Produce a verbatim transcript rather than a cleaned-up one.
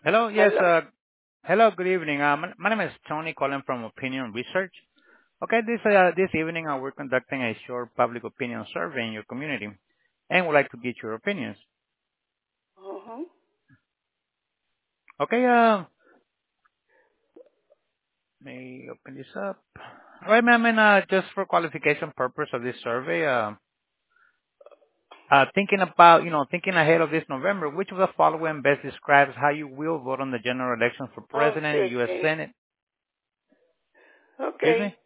Hello. Yes. Hello. Uh, hello. Good evening. Uh, my, my name is Tony, calling from Opinion Research. Okay. This uh, this evening, uh, we're conducting a short public opinion survey in your community, and would like to get your opinions. Uh-huh. Okay. Uh, let me open this up. All right, ma'am. And uh, just for qualification purpose of this survey, uh, uh, thinking about you know thinking ahead of this November, which of the following best describes how you will vote on the general election for Oh, president, U S sickening. Senate? Excuse Okay. me.